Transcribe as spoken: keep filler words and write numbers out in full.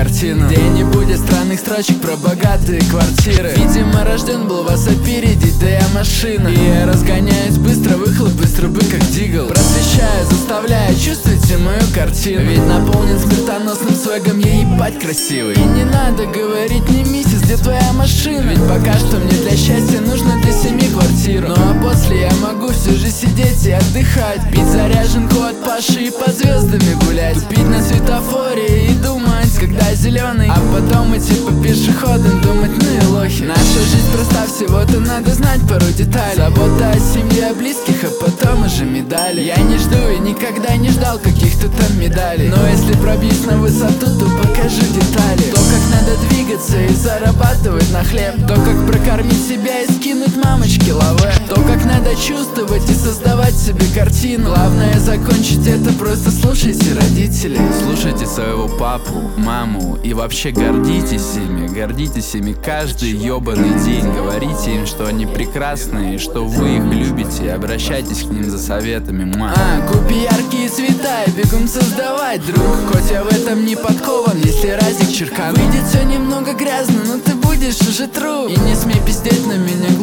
картину, где не будет странных строчек про богатые квартиры. Видимо, рожден был вас опередить, да я машина. И я разгоняюсь быстро, выхлоп из трубы как дигл. Просвещаю, заставляю, чувствуйте мою картину. Ведь наполнен смертоносным свегом, я ебать красивый. И не надо говорить не миссис, где твоя машина. Ведь пока что мне для счастья нужно для семьи квартиру. Ну а после я могу все же сидеть и отдыхать, пить заряженку от Паши и под звездами гулять, тупить на светофоре и думать, когда зеленый, а потом идти по пешеходам, думать, ну и лохи. Наша жизнь проста, всего-то надо знать пару деталей. Забота о семье, о близких, а потом уже медали. Я не жду и никогда не ждал каких-то там медалей, но если пробьюсь на высоту, то покажу детали. То, как надо двигаться и зарабатывать на хлеб, то, как прокормить себя и скинуть мамочки лаве, то, как надо чувствовать и создавать себе картину. Главное закончить это, просто слушайте родителей. Слушайте своего папу, маму и вообще гордитесь ими. Гордитесь ими каждый ебаный день. Говорите им, что они прекрасные, что вы их любите, и обращайтесь к ним за советами. Ма. А, купи яркие цвета и бегом создавать, друг. Хоть я в этом не подкован, если разик черкану. Выйдет все немного грязно, но ты будешь уже труп. И не смей пиздеть на меня